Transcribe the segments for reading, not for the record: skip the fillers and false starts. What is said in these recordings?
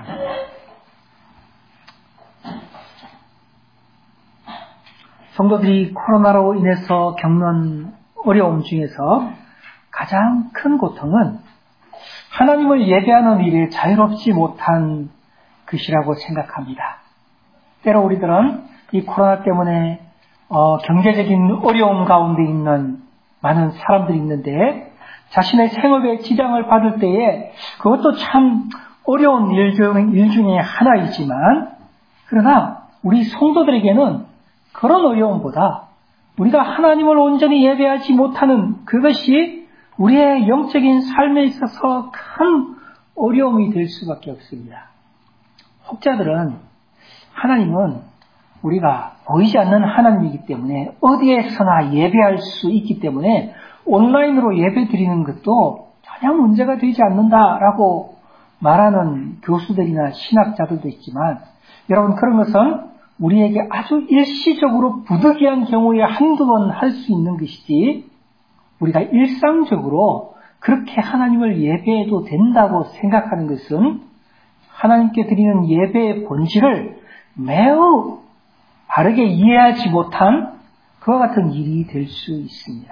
성도들이 코로나로 인해서 겪는 어려움 중에서 가장 큰 고통은 하나님을 예배하는 일에 자유롭지 못한 것이라고 생각합니다. 때로 우리들은 이 코로나 때문에 경제적인 어려움 가운데 있는 많은 사람들이 있는데 자신의 생업에 지장을 받을 때에 그것도 참 어려운 일 중에 하나이지만 그러나 우리 성도들에게는 그런 어려움보다 우리가 하나님을 온전히 예배하지 못하는 그것이 우리의 영적인 삶에 있어서 큰 어려움이 될 수밖에 없습니다. 혹자들은 하나님은 우리가 보이지 않는 하나님이기 때문에 어디에서나 예배할 수 있기 때문에 온라인으로 예배 드리는 것도 전혀 문제가 되지 않는다라고 말하는 교수들이나 신학자들도 있지만 여러분 그런 것은 우리에게 아주 일시적으로 부득이한 경우에 한두 번 할 수 있는 것이지 우리가 일상적으로 그렇게 하나님을 예배해도 된다고 생각하는 것은 하나님께 드리는 예배의 본질을 매우 바르게 이해하지 못한 그와 같은 일이 될 수 있습니다.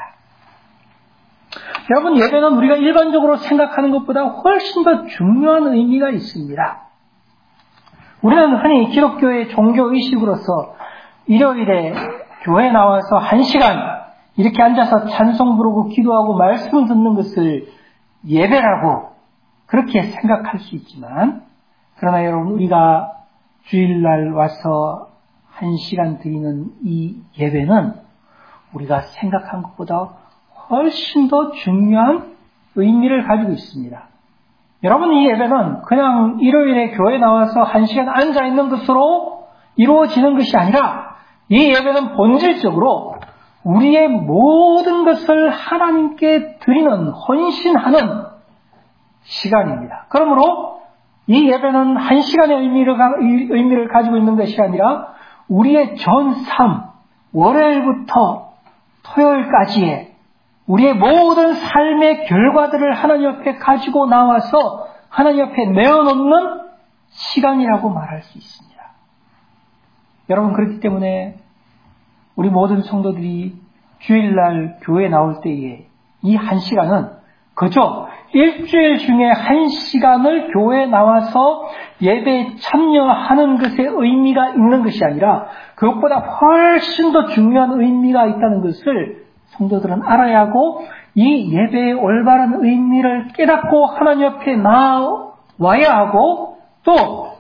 여러분 예배는 우리가 일반적으로 생각하는 것보다 훨씬 더 중요한 의미가 있습니다. 우리는 흔히 기독교의 종교의식으로서 일요일에 교회에 나와서 1시간 이렇게 앉아서 찬송 부르고 기도하고 말씀을 듣는 것을 예배라고 그렇게 생각할 수 있지만 그러나 여러분 우리가 주일날 와서 1시간 드리는 이 예배는 우리가 생각한 것보다 훨씬 더 중요한 의미를 가지고 있습니다. 여러분 이 예배는 그냥 일요일에 교회에 나와서 1시간 앉아있는 것으로 이루어지는 것이 아니라 이 예배는 본질적으로 우리의 모든 것을 하나님께 드리는 헌신하는 시간입니다. 그러므로 이 예배는 1시간의 의미를 가지고 있는 것이 아니라 우리의 전 삶, 월요일부터 토요일까지의 우리의 모든 삶의 결과들을 하나님 앞에 가지고 나와서 하나님 앞에 내어놓는 시간이라고 말할 수 있습니다. 여러분 그렇기 때문에 우리 모든 성도들이 주일날 교회에 나올 때에 이 1시간은 그저 일주일 중에 1시간을 교회에 나와서 예배에 참여하는 것에 의미가 있는 것이 아니라 그것보다 훨씬 더 중요한 의미가 있다는 것을 성도들은 알아야 하고 이 예배의 올바른 의미를 깨닫고 하나님 앞에 나와야 하고 또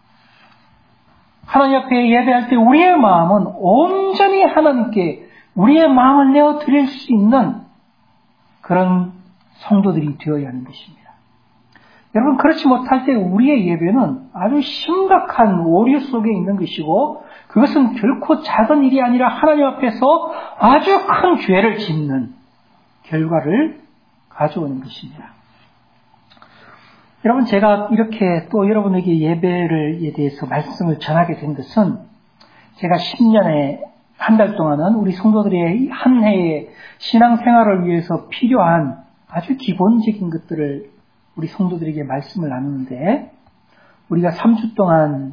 하나님 앞에 예배할 때 우리의 마음은 온전히 하나님께 우리의 마음을 내어드릴 수 있는 그런 성도들이 되어야 하는 것입니다. 여러분 그렇지 못할 때 우리의 예배는 아주 심각한 오류 속에 있는 것이고 그것은 결코 작은 일이 아니라 하나님 앞에서 아주 큰 죄를 짓는 결과를 가져오는 것입니다. 여러분 제가 이렇게 또 여러분에게 예배에 대해서 말씀을 전하게 된 것은 제가 10년에 한 달 동안은 우리 성도들의 한 해의 신앙생활을 위해서 필요한 아주 기본적인 것들을 우리 성도들에게 말씀을 나누는데 우리가 3주 동안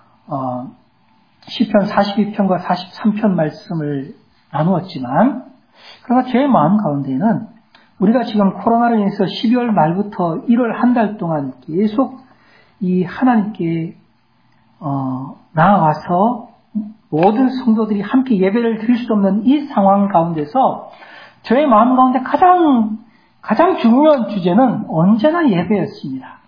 시편 42편과 43편 말씀을 나누었지만 그러나 제 마음 가운데는 우리가 지금 코로나로 인해서 12월 말부터 1월 한 달 동안 계속 이 하나님께 나아와서 모든 성도들이 함께 예배를 드릴 수 없는 이 상황 가운데서 저의 마음 가운데 가장 중요한 주제는 언제나 예배였습니다.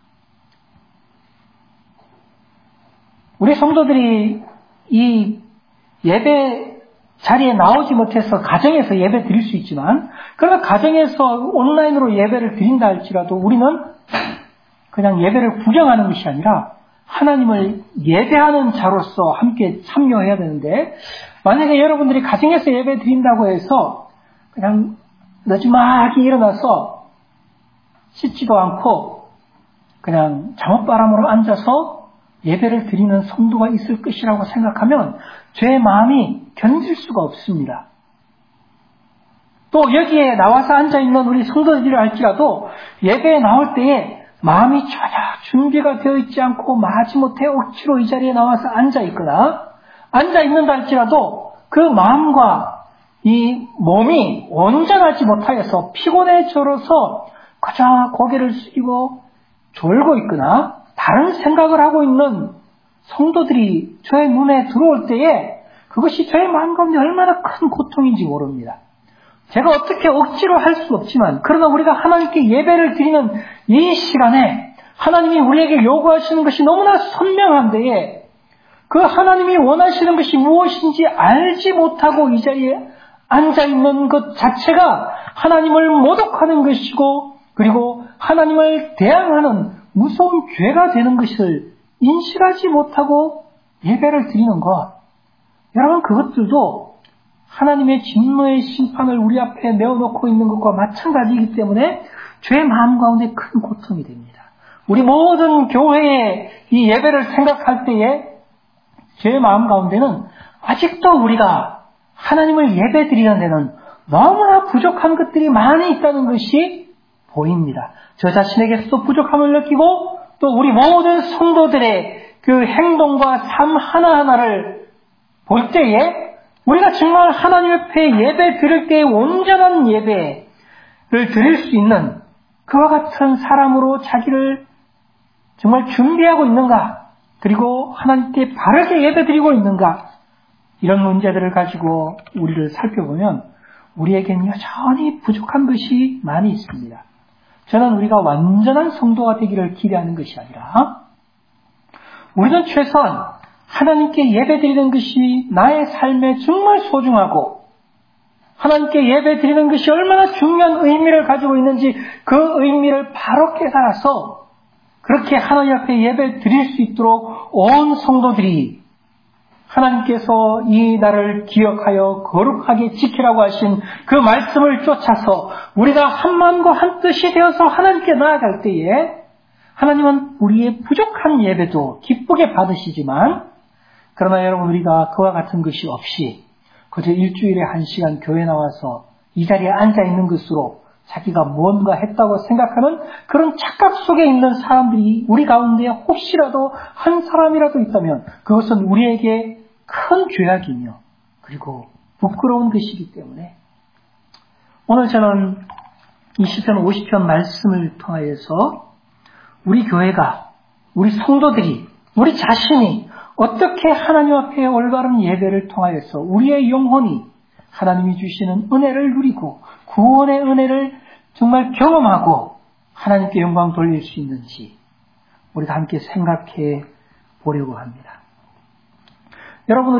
우리 성도들이 이 예배 자리에 나오지 못해서 가정에서 예배 드릴 수 있지만 그러나 가정에서 온라인으로 예배를 드린다 할지라도 우리는 그냥 예배를 구경하는 것이 아니라 하나님을 예배하는 자로서 함께 참여해야 되는데 만약에 여러분들이 가정에서 예배 드린다고 해서 그냥 늦지막이 일어나서 씻지도 않고 그냥 잠옷바람으로 앉아서 예배를 드리는 성도가 있을 것이라고 생각하면 제 마음이 견딜 수가 없습니다. 또 여기에 나와서 앉아있는 우리 성도들이라 할지라도 예배에 나올 때에 마음이 전혀 준비가 되어 있지 않고 마지못해 억지로 이 자리에 나와서 앉아 있거나 앉아 있는다 할지라도 그 마음과 이 몸이 온전하지 못하여서 피곤해져서 그저 고개를 숙이고 졸고 있거나 다른 생각을 하고 있는 성도들이 저의 눈에 들어올 때에 그것이 저의 마음 가운데 얼마나 큰 고통인지 모릅니다. 제가 어떻게 억지로 할 수 없지만 그러나 우리가 하나님께 예배를 드리는 이 시간에 하나님이 우리에게 요구하시는 것이 너무나 선명한데에 그 하나님이 원하시는 것이 무엇인지 알지 못하고 이 자리에 앉아있는 것 자체가 하나님을 모독하는 것이고 그리고 하나님을 대항하는 무서운 죄가 되는 것을 인식하지 못하고 예배를 드리는 것. 여러분 그것들도 하나님의 진노의 심판을 우리 앞에 내어놓고 있는 것과 마찬가지이기 때문에 죄의 마음 가운데 큰 고통이 됩니다. 우리 모든 교회의 이 예배를 생각할 때에 죄의 마음 가운데는 아직도 우리가 하나님을 예배드리는 데는 너무나 부족한 것들이 많이 있다는 것이 보입니다. 저 자신에게서도 부족함을 느끼고 또 우리 모든 성도들의 그 행동과 삶 하나하나를 볼 때에 우리가 정말 하나님 앞에 예배 드릴 때에 온전한 예배를 드릴 수 있는 그와 같은 사람으로 자기를 정말 준비하고 있는가? 그리고 하나님께 바르게 예배 드리고 있는가? 이런 문제들을 가지고 우리를 살펴보면 우리에게는 여전히 부족한 것이 많이 있습니다. 저는 우리가 완전한 성도가 되기를 기대하는 것이 아니라 우리는 최소한 하나님께 예배드리는 것이 나의 삶에 정말 소중하고 하나님께 예배드리는 것이 얼마나 중요한 의미를 가지고 있는지 그 의미를 바로 깨달아서 그렇게 하나님 앞에 예배 드릴 수 있도록 온 성도들이 하나님께서 이 날을 기억하여 거룩하게 지키라고 하신 그 말씀을 쫓아서 우리가 한 마음과 한 뜻이 되어서 하나님께 나아갈 때에 하나님은 우리의 부족한 예배도 기쁘게 받으시지만 그러나 여러분 우리가 그와 같은 것이 없이 그저 일주일에 1시간 교회 나와서 이 자리에 앉아있는 것으로 자기가 뭔가 했다고 생각하는 그런 착각 속에 있는 사람들이 우리 가운데 혹시라도 한 사람이라도 있다면 그것은 우리에게 큰 죄악이며 그리고 부끄러운 것이기 때문에 오늘 저는 20편 50편 말씀을 통하여서 우리 교회가 우리 성도들이 우리 자신이 어떻게 하나님 앞에 올바른 예배를 통하여서 우리의 영혼이 하나님이 주시는 은혜를 누리고 구원의 은혜를 정말 경험하고 하나님께 영광 돌릴 수 있는지 우리가 함께 생각해 보려고 합니다. 여러분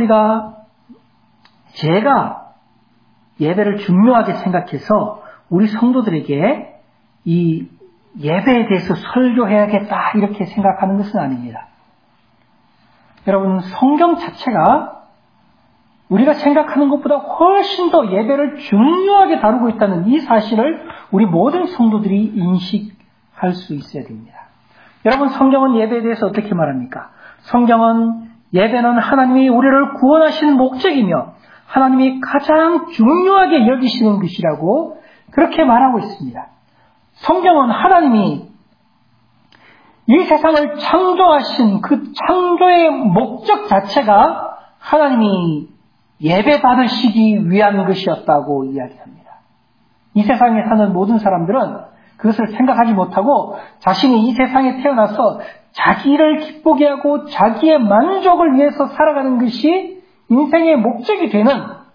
제가 예배를 중요하게 생각해서 우리 성도들에게 이 예배에 대해서 설교해야겠다 이렇게 생각하는 것은 아닙니다. 여러분 성경 자체가 우리가 생각하는 것보다 훨씬 더 예배를 중요하게 다루고 있다는 이 사실을 우리 모든 성도들이 인식할 수 있어야 됩니다. 여러분 성경은 예배에 대해서 어떻게 말합니까? 성경은 예배는 하나님이 우리를 구원하시는 목적이며 하나님이 가장 중요하게 여기시는 것이라고 그렇게 말하고 있습니다. 성경은 하나님이 이 세상을 창조하신 그 창조의 목적 자체가 하나님이 예배 받으시기 위한 것이었다고 이야기합니다. 이 세상에 사는 모든 사람들은 그것을 생각하지 못하고 자신이 이 세상에 태어나서 자기를 기쁘게 하고 자기의 만족을 위해서 살아가는 것이 인생의 목적이 되는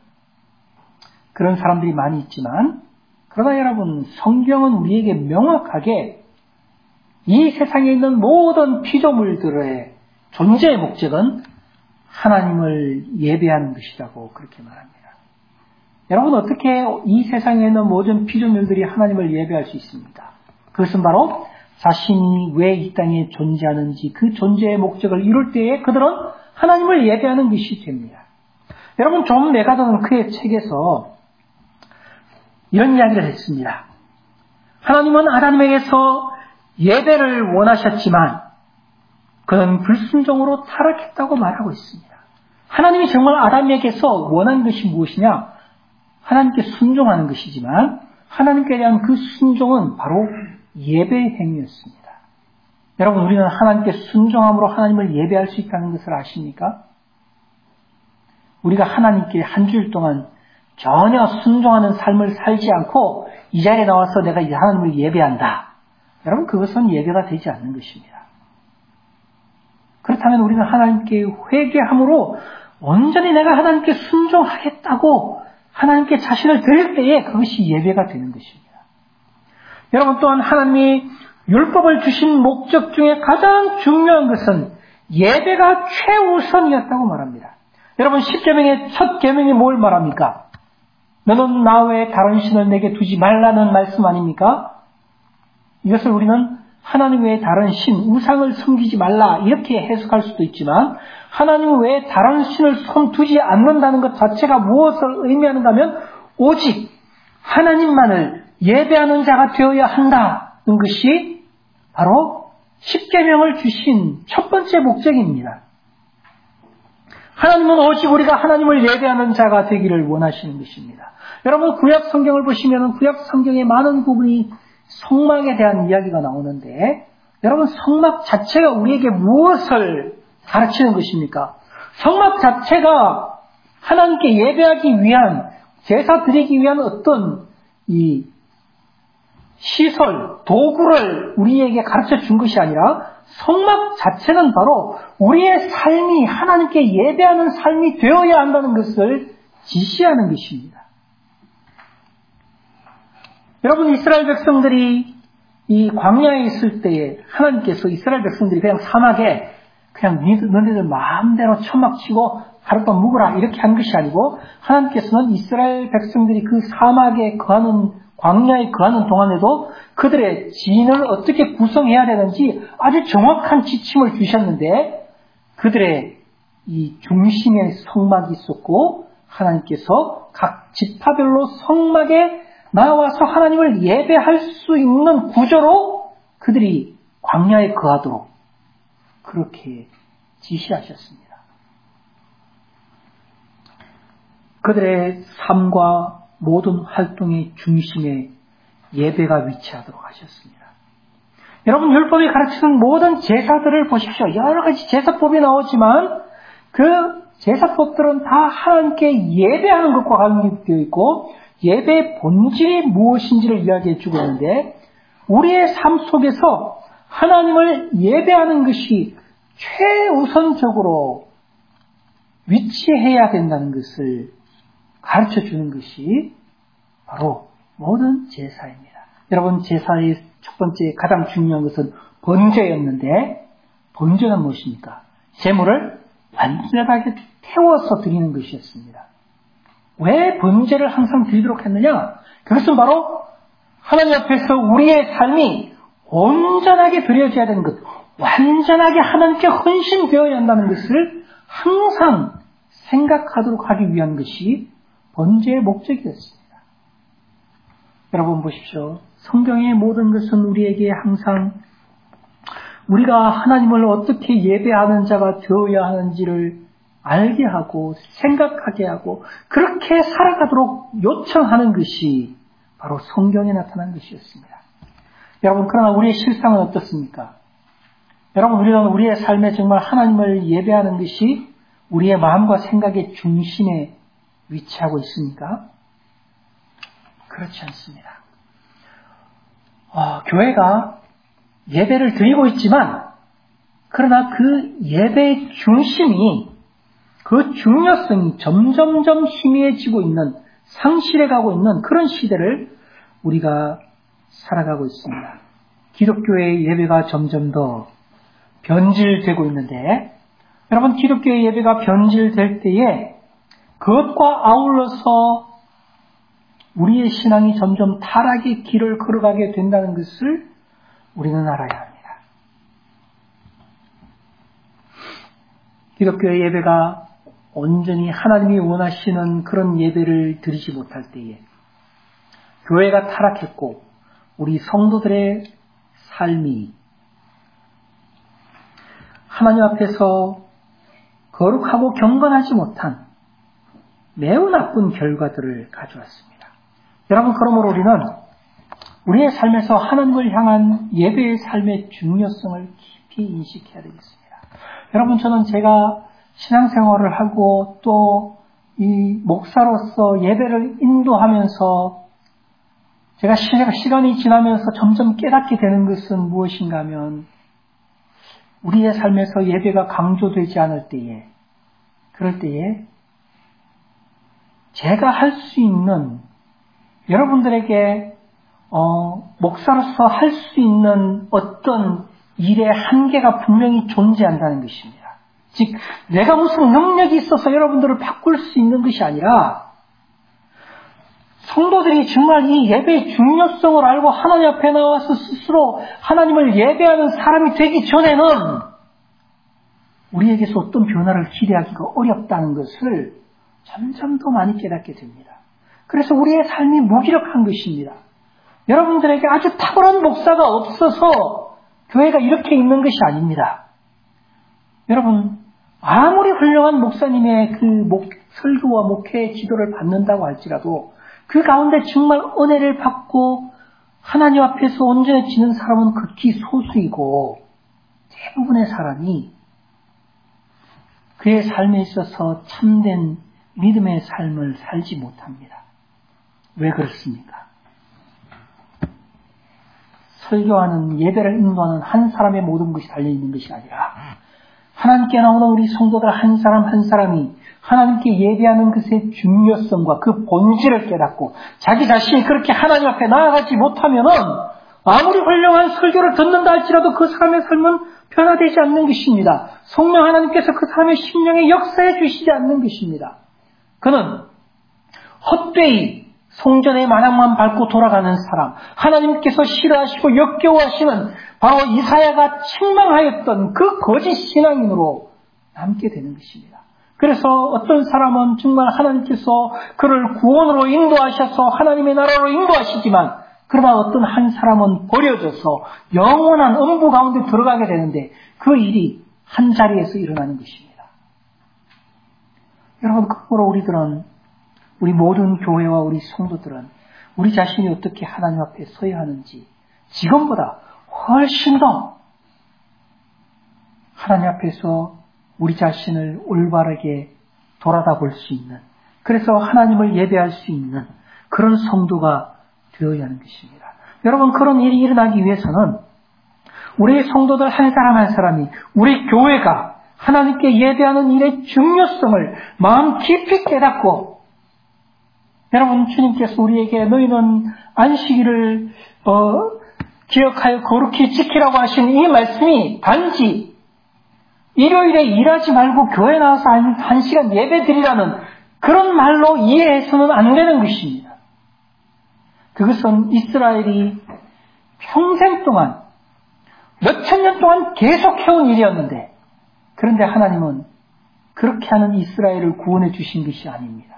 그런 사람들이 많이 있지만 그러나 여러분 성경은 우리에게 명확하게 이 세상에 있는 모든 피조물들의 존재의 목적은 하나님을 예배하는 것이라고 그렇게 말합니다. 여러분 어떻게 이 세상에 있는 모든 피조물들이 하나님을 예배할 수 있습니까? 그것은 바로 자신이 왜 이 땅에 존재하는지 그 존재의 목적을 이룰 때에 그들은 하나님을 예배하는 것이 됩니다. 여러분 존 메가더는 그의 책에서 이런 이야기를 했습니다. 하나님은 아담에게서 예배를 원하셨지만 그는 불순종으로 타락했다고 말하고 있습니다. 하나님이 정말 아담에게서 원한 것이 무엇이냐? 하나님께 순종하는 것이지만 하나님께 대한 그 순종은 바로 예배의 행위였습니다. 여러분, 우리는 하나님께 순종함으로 하나님을 예배할 수 있다는 것을 아십니까? 우리가 하나님께 한 주일 동안 전혀 순종하는 삶을 살지 않고 이 자리에 나와서 내가 하나님을 예배한다. 여러분, 그것은 예배가 되지 않는 것입니다. 그렇다면 우리는 하나님께 회개함으로 온전히 내가 하나님께 순종하겠다고 하나님께 자신을 드릴 때에 그것이 예배가 되는 것입니다. 여러분, 또한 하나님이 율법을 주신 목적 중에 가장 중요한 것은 예배가 최우선이었다고 말합니다. 여러분, 10계명의 첫 계명이 뭘 말합니까? 너는 나 외에 다른 신을 내게 두지 말라는 말씀 아닙니까? 이것을 우리는 하나님 외에 다른 신, 우상을 섬기지 말라 이렇게 해석할 수도 있지만 하나님 외에 다른 신을 두지 않는다는 것 자체가 무엇을 의미하는가 하면 오직 하나님만을 예배하는 자가 되어야 한다는 것이 바로 10계명을 주신 첫 번째 목적입니다. 하나님은 오직 우리가 하나님을 예배하는 자가 되기를 원하시는 것입니다. 여러분, 구약 성경을 보시면 구약 성경의 많은 부분이 성막에 대한 이야기가 나오는데 여러분, 성막 자체가 우리에게 무엇을 가르치는 것입니까? 성막 자체가 하나님께 예배하기 위한, 제사 드리기 위한 어떤 이 시설, 도구를 우리에게 가르쳐 준 것이 아니라 성막 자체는 바로 우리의 삶이 하나님께 예배하는 삶이 되어야 한다는 것을 지시하는 것입니다. 여러분, 이스라엘 백성들이 이 광야에 있을 때에 하나님께서 이스라엘 백성들이 그냥 사막에 그냥 너네들 마음대로 천막 치고 하룻밤 묵으라 이렇게 한 것이 아니고 하나님께서는 이스라엘 백성들이 그 사막에 거하는 광야에 거하는 동안에도 그들의 진을 어떻게 구성해야 되는지 아주 정확한 지침을 주셨는데 그들의 이 중심에 성막이 있었고 하나님께서 각 지파별로 성막에 나와서 하나님을 예배할 수 있는 구조로 그들이 광야에 거하도록 그렇게 지시하셨습니다. 그들의 삶과 모든 활동의 중심에 예배가 위치하도록 하셨습니다. 여러분, 율법이 가르치는 모든 제사들을 보십시오. 여러 가지 제사법이 나오지만 그 제사법들은 다 하나님께 예배하는 것과 관계되어 있고 예배의 본질이 무엇인지를 이야기해 주고 있는데 우리의 삶 속에서 하나님을 예배하는 것이 최우선적으로 위치해야 된다는 것을 가르쳐 주는 것이 바로 모든 제사입니다. 여러분, 제사의 첫 번째 가장 중요한 것은 번제였는데 번제는 무엇입니까? 제물을 완전하게 태워서 드리는 것이었습니다. 왜 번제를 항상 드리도록 했느냐? 그것은 바로 하나님 앞에서 우리의 삶이 온전하게 드려져야 되는 것, 완전하게 하나님께 헌신되어야 한다는 것을 항상 생각하도록 하기 위한 것이 번제의 목적이었습니다. 여러분 보십시오. 성경의 모든 것은 우리에게 항상 우리가 하나님을 어떻게 예배하는 자가 되어야 하는지를 알게 하고 생각하게 하고 그렇게 살아가도록 요청하는 것이 바로 성경에 나타난 것이었습니다. 여러분, 그러나 우리의 실상은 어떻습니까? 여러분, 우리는 우리의 삶에 정말 하나님을 예배하는 것이 우리의 마음과 생각의 중심에 위치하고 있습니까? 그렇지 않습니다. 교회가 예배를 드리고 있지만 그러나 그 예배의 중심이 그 중요성이 점점점 희미해지고 있는 상실해가고 있는 그런 시대를 우리가 살아가고 있습니다. 기독교의 예배가 점점 더 변질되고 있는데 여러분, 기독교의 예배가 변질될 때에 그것과 아울러서 우리의 신앙이 점점 타락의 길을 걸어가게 된다는 것을 우리는 알아야 합니다. 기독교의 예배가 온전히 하나님이 원하시는 그런 예배를 드리지 못할 때에 교회가 타락했고 우리 성도들의 삶이 하나님 앞에서 거룩하고 경건하지 못한 매우 나쁜 결과들을 가져왔습니다. 여러분, 그러므로 우리는 우리의 삶에서 하나님을 향한 예배의 삶의 중요성을 깊이 인식해야 되겠습니다. 여러분, 저는 제가 신앙생활을 하고 또 이 목사로서 예배를 인도하면서 제가 시간이 지나면서 점점 깨닫게 되는 것은 무엇인가 하면 우리의 삶에서 예배가 강조되지 않을 때에, 그럴 때에 제가 할 수 있는, 여러분들에게 목사로서 할 수 있는 어떤 일의 한계가 분명히 존재한다는 것입니다. 즉, 내가 무슨 능력이 있어서 여러분들을 바꿀 수 있는 것이 아니라 성도들이 정말 이 예배의 중요성을 알고 하나님 앞에 나와서 스스로 하나님을 예배하는 사람이 되기 전에는 우리에게서 어떤 변화를 기대하기가 어렵다는 것을 점점 더 많이 깨닫게 됩니다. 그래서 우리의 삶이 무기력한 것입니다. 여러분들에게 아주 탁월한 목사가 없어서 교회가 이렇게 있는 것이 아닙니다. 여러분, 아무리 훌륭한 목사님의 그 설교와 목회의 지도를 받는다고 할지라도 그 가운데 정말 은혜를 받고 하나님 앞에서 온전해지는 사람은 극히 소수이고 대부분의 사람이 그의 삶에 있어서 참된 믿음의 삶을 살지 못합니다. 왜 그렇습니까? 설교하는, 예배를 인도하는 한 사람의 모든 것이 달려있는 것이 아니라 하나님께 나오는 우리 성도들 한 사람 한 사람이 하나님께 예배하는 것의 중요성과 그 본질을 깨닫고 자기 자신이 그렇게 하나님 앞에 나아가지 못하면은 아무리 훌륭한 설교를 듣는다 할지라도 그 사람의 삶은 변화되지 않는 것입니다. 성령 하나님께서 그 사람의 심령에 역사해 주시지 않는 것입니다. 그는 헛되이 성전의 마당만 밟고 돌아가는 사람, 하나님께서 싫어하시고 역겨워하시는 바로 이사야가 책망하였던 그 거짓 신앙인으로 남게 되는 것입니다. 그래서 어떤 사람은 정말 하나님께서 그를 구원으로 인도하셔서 하나님의 나라로 인도하시지만 그러나 어떤 한 사람은 버려져서 영원한 음부 가운데 들어가게 되는데 그 일이 한 자리에서 일어나는 것입니다. 여러분, 그러므로 우리 모든 교회와 우리 성도들은 우리 자신이 어떻게 하나님 앞에 서야 하는지 지금보다 훨씬 더 하나님 앞에서 우리 자신을 올바르게 돌아다 볼 수 있는, 그래서 하나님을 예배할 수 있는 그런 성도가 되어야 하는 것입니다. 여러분, 그런 일이 일어나기 위해서는 우리 성도들 한 사람 한 사람이, 우리 교회가 하나님께 예배하는 일의 중요성을 마음 깊이 깨닫고, 여러분, 주님께서 우리에게 너희는 안식일을 기억하여 거룩히 지키라고 하신 이 말씀이 단지 일요일에 일하지 말고 교회 나와서 한 시간 예배 드리라는 그런 말로 이해해서는 안 되는 것입니다. 그것은 이스라엘이 평생 동안 몇천 년 동안 계속 해온 일이었는데, 그런데 하나님은 그렇게 하는 이스라엘을 구원해 주신 것이 아닙니다.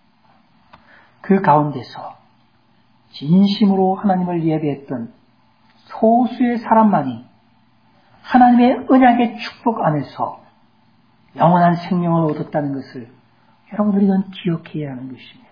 그 가운데서 진심으로 하나님을 예배했던 소수의 사람만이 하나님의 언약의 축복 안에서 영원한 생명을 얻었다는 것을 여러분들은 기억해야 하는 것입니다.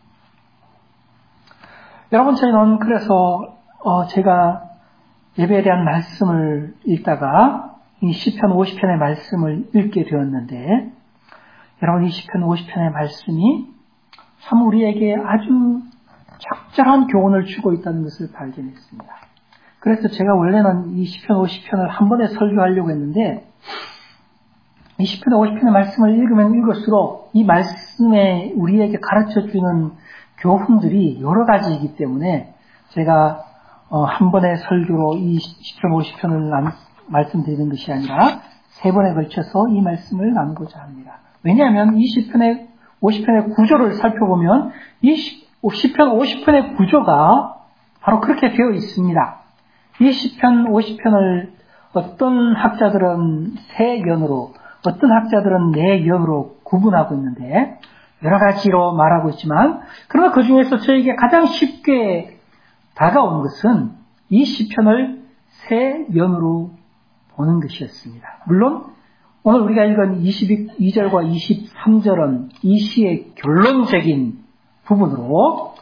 여러분, 저희는 그래서 제가 예배에 대한 말씀을 읽다가 이 시편 50편의 말씀을 읽게 되었는데, 여러분, 이 시편 50편의 말씀이 참 우리에게 아주 적절한 교훈을 주고 있다는 것을 발견했습니다. 그래서 제가 원래는 이 시편 50편을 한 번에 설교하려고 했는데, 이 시편 50편의 말씀을 읽으면 읽을수록 이 말씀에 우리에게 가르쳐주는 교훈들이 여러 가지이기 때문에 제가 한 번의 설교로 이 시편 50편을 말씀드리는 것이 아니라 세 번에 걸쳐서 이 말씀을 나누고자 합니다. 왜냐하면 이 시편의 50편의 구조를 살펴보면 이 시편 50편의 구조가 바로 그렇게 되어 있습니다. 이 시편 50편을 어떤 학자들은 세 연으로, 어떤 학자들은 네 연으로 구분하고 있는데 여러 가지로 말하고 있지만, 그러나 그 중에서 저에게 가장 쉽게 다가온 것은 이 시편을 세 연으로 보는 것이었습니다. 물론 오늘 우리가 읽은 22절과 23절은 이 시의 결론적인 부분으로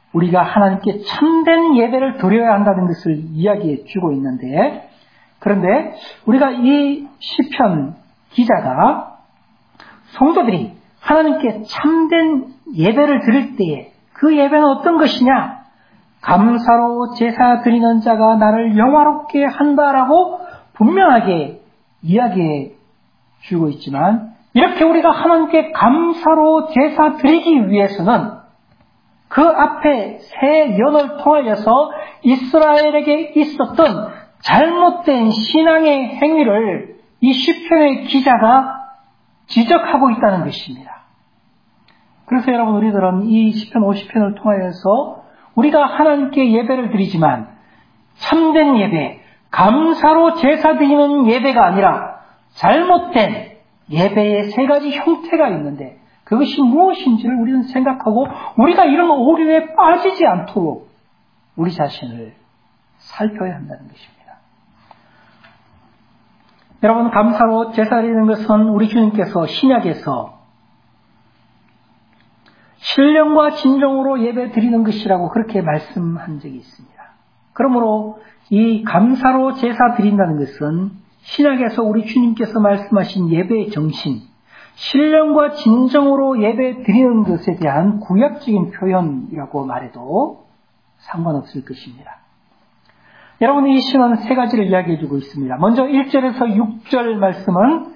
우리가 하나님께 참된 예배를 드려야 한다는 것을 이야기해 주고 있는데, 그런데 우리가 이 시편 기자가 성도들이 하나님께 참된 예배를 드릴 때에 그 예배는 어떤 것이냐? 감사로 제사 드리는 자가 나를 영화롭게 한다라고 분명하게 이야기해 주고 있지만, 이렇게 우리가 하나님께 감사로 제사 드리기 위해서는 그 앞에 새 연을 통하여서 이스라엘에게 있었던 잘못된 신앙의 행위를 이 시편의 기자가 지적하고 있다는 것입니다. 그래서 여러분, 우리들은 이 시편 50편을 통하여서 우리가 하나님께 예배를 드리지만 참된 예배, 감사로 제사 드리는 예배가 아니라 잘못된 예배의 세 가지 형태가 있는데, 그것이 무엇인지를 우리는 생각하고 우리가 이런 오류에 빠지지 않도록 우리 자신을 살펴야 한다는 것입니다. 여러분, 감사로 제사 드리는 것은 우리 주님께서 신약에서 신령과 진정으로 예배 드리는 것이라고 그렇게 말씀한 적이 있습니다. 그러므로 이 감사로 제사 드린다는 것은 신약에서 우리 주님께서 말씀하신 예배의 정신, 신령과 진정으로 예배 드리는 것에 대한 구약적인 표현이라고 말해도 상관없을 것입니다. 여러분, 이 시는 세 가지를 이야기해 주고 있습니다. 먼저 1절에서 6절 말씀은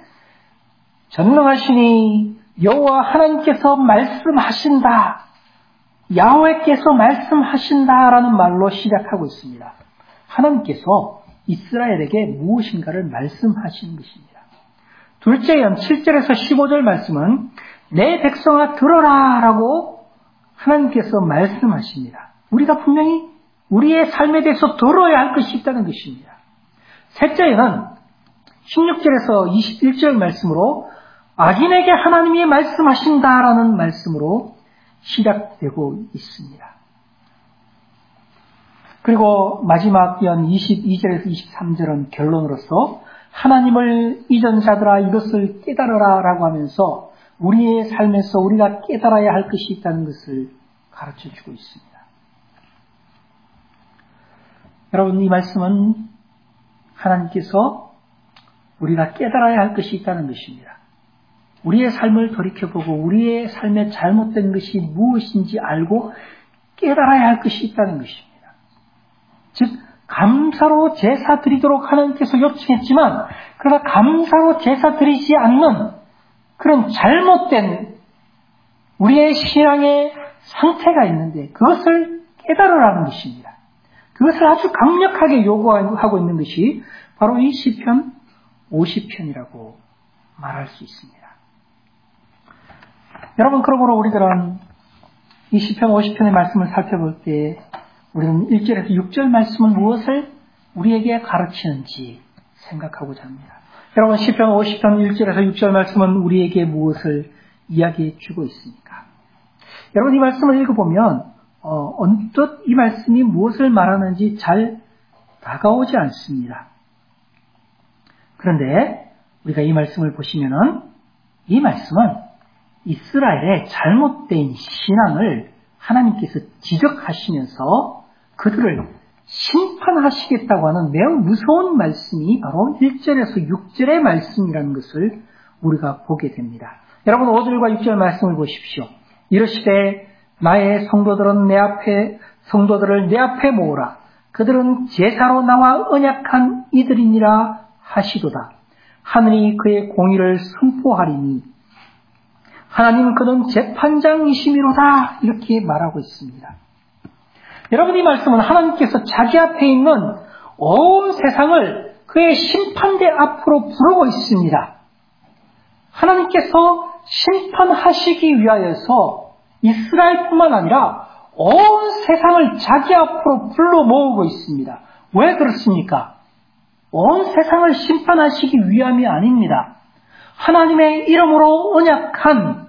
전능하시니 여호와 하나님께서 말씀하신다, 야훼께서 말씀하신다라는 말로 시작하고 있습니다. 하나님께서 이스라엘에게 무엇인가를 말씀하시는 것입니다. 둘째는 7절에서 15절 말씀은 내 백성아 들어라 라고 하나님께서 말씀하십니다. 우리가 분명히 우리의 삶에 대해서 들어야 할 것이 있다는 것입니다. 셋째는 16절에서 21절 말씀으로 악인에게 하나님이 말씀하신다라는 말씀으로 시작되고 있습니다. 그리고 마지막 연 22절에서 23절은 결론으로서 하나님을 잊은 자들아 이것을 깨달으라 라고 하면서 우리의 삶에서 우리가 깨달아야 할 것이 있다는 것을 가르쳐주고 있습니다. 여러분, 이 말씀은 하나님께서 우리가 깨달아야 할 것이 있다는 것입니다. 우리의 삶을 돌이켜보고 우리의 삶에 잘못된 것이 무엇인지 알고 깨달아야 할 것이 있다는 것입니다. 즉, 감사로 제사 드리도록 하나님께서 요청했지만, 그러나 감사로 제사 드리지 않는 그런 잘못된 우리의 신앙의 상태가 있는데 그것을 깨달으라는 것입니다. 그것을 아주 강력하게 요구하고 있는 것이 바로 이 시편 50편이라고 말할 수 있습니다. 여러분, 그러므로 우리들은 이 시편 50편의 말씀을 살펴볼 때 우리는 1절에서 6절 말씀은 무엇을 우리에게 가르치는지 생각하고자 합니다. 여러분, 시편 50편 1절에서 6절 말씀은 우리에게 무엇을 이야기해 주고 있습니까? 여러분, 이 말씀을 읽어보면 언뜻 이 말씀이 무엇을 말하는지 잘 다가오지 않습니다. 그런데 우리가 이 말씀을 보시면은 이 말씀은 이스라엘의 잘못된 신앙을 하나님께서 지적하시면서 그들을 심판하시겠다고 하는 매우 무서운 말씀이 바로 1절에서 6절의 말씀이라는 것을 우리가 보게 됩니다. 여러분, 5절과 6절 말씀을 보십시오. 이르시되 나의 성도들을 내 앞에 모으라. 그들은 제사로 나와 언약한 이들이니라 하시도다. 하늘이 그의 공의를 선포하리니 하나님 그는 재판장이시미로다. 이렇게 말하고 있습니다. 여러분, 이 말씀은 하나님께서 자기 앞에 있는 온 세상을 그의 심판대 앞으로 부르고 있습니다. 하나님께서 심판하시기 위하여서 이스라엘뿐만 아니라 온 세상을 자기 앞으로 불러 모으고 있습니다. 왜 그렇습니까? 온 세상을 심판하시기 위함이 아닙니다. 하나님의 이름으로 언약한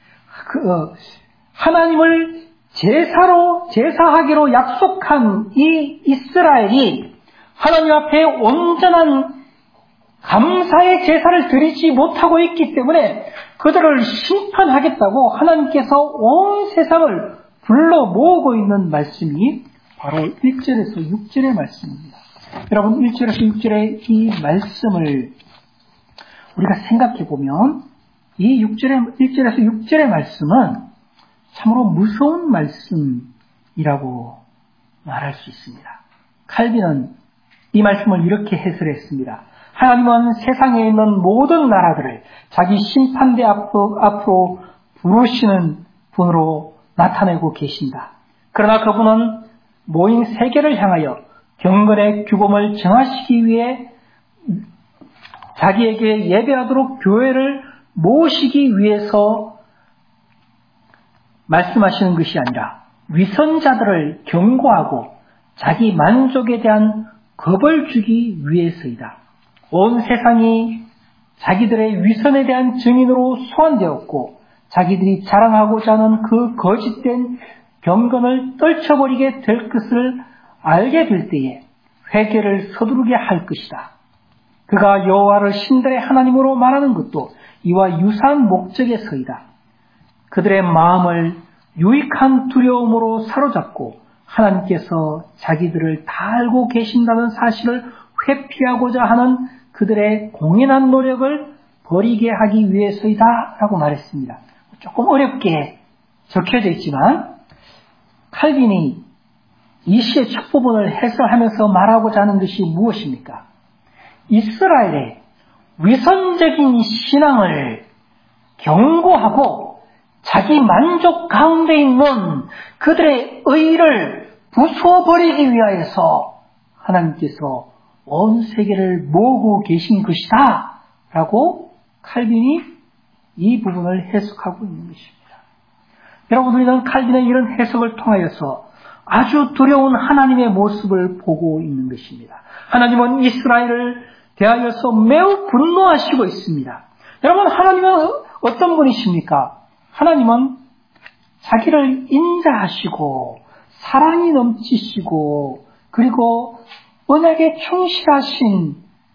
하나님을 제사하기로 약속한 이 이스라엘이 하나님 앞에 온전한 감사의 제사를 드리지 못하고 있기 때문에 그들을 심판하겠다고 하나님께서 온 세상을 불러 모으고 있는 말씀이 바로 1절에서 6절의 말씀입니다. 여러분 1절에서 6절의 이 말씀을 우리가 생각해 보면 이 1절에서 6절의 말씀은 참으로 무서운 말씀이라고 말할 수 있습니다. 칼빈은 이 말씀을 이렇게 해설했습니다. 하나님은 세상에 있는 모든 나라들을 자기 심판대 앞으로 부르시는 분으로 나타내고 계신다. 그러나 그분은 모인 세계를 향하여 경건의 규범을 정하시기 위해 자기에게 예배하도록 교회를 모으시기 위해서 말씀하시는 것이 아니라 위선자들을 경고하고 자기 만족에 대한 겁을 주기 위해서이다. 온 세상이 자기들의 위선에 대한 증인으로 소환되었고 자기들이 자랑하고자 하는 그 거짓된 경건을 떨쳐버리게 될 것을 알게 될 때에 회개를 서두르게 할 것이다. 그가 여호와를 신들의 하나님으로 말하는 것도 이와 유사한 목적에서이다. 그들의 마음을 유익한 두려움으로 사로잡고 하나님께서 자기들을 다 알고 계신다는 사실을 회피하고자 하는 그들의 공연한 노력을 버리게 하기 위해서이다 라고 말했습니다. 조금 어렵게 적혀져 있지만 칼빈이 이 시의 첫 부분을 해설하면서 말하고자 하는 것이 무엇입니까? 이스라엘의 위선적인 신앙을 경고하고 자기 만족 가운데 있는 그들의 의를 부숴버리기 위하여서 하나님께서 온 세계를 모으고 계신 것이다 라고 칼빈이 이 부분을 해석하고 있는 것입니다. 여러분, 우리는 칼빈의 이런 해석을 통하여서 아주 두려운 하나님의 모습을 보고 있는 것입니다. 하나님은 이스라엘을 대하여서 매우 분노하시고 있습니다. 여러분, 하나님은 어떤 분이십니까? 하나님은 자기를 인자하시고 사랑이 넘치시고 그리고 언약에 충실하신